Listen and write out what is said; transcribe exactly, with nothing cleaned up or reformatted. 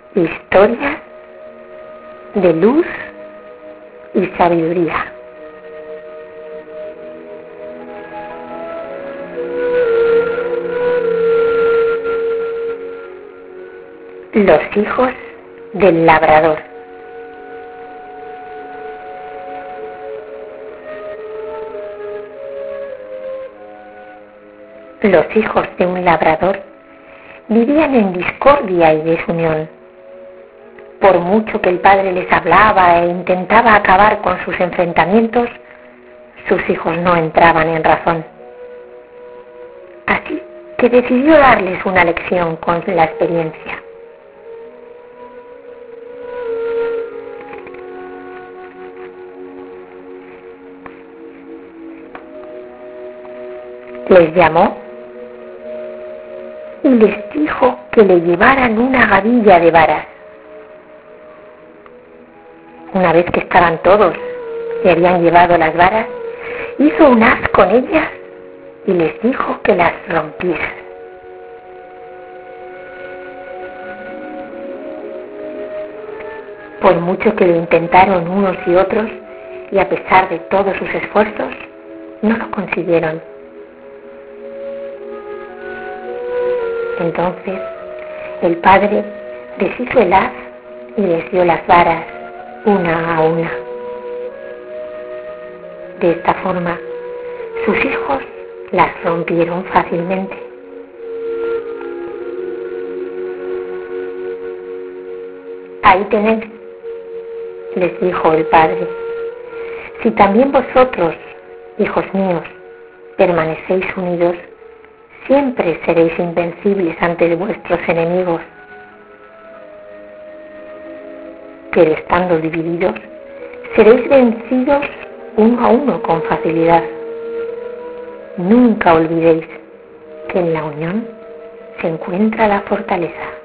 Historias de luz y sabiduría. Los hijos del labrador. Los hijos de un labrador vivían en discordia y desunión. Por mucho que el padre les hablaba e intentaba acabar con sus enfrentamientos, sus hijos no entraban en razón. Así que decidió darles una lección con la experiencia. Les llamó y les dijo que le llevaran una gavilla de varas. Una vez que estaban todos y habían llevado las varas, hizo un haz con ellas y les dijo que las rompieran. Por mucho que lo intentaron unos y otros, y a pesar de todos sus esfuerzos, no lo consiguieron. Entonces, el padre deshizo el haz y les dio las varas una a una. De esta forma, sus hijos las rompieron fácilmente. Ahí tenéis, les dijo el padre, si también vosotros, hijos míos, permanecéis unidos, siempre seréis invencibles ante vuestros enemigos. Pero estando divididos, seréis vencidos uno a uno con facilidad. Nunca olvidéis que en la unión se encuentra la fortaleza.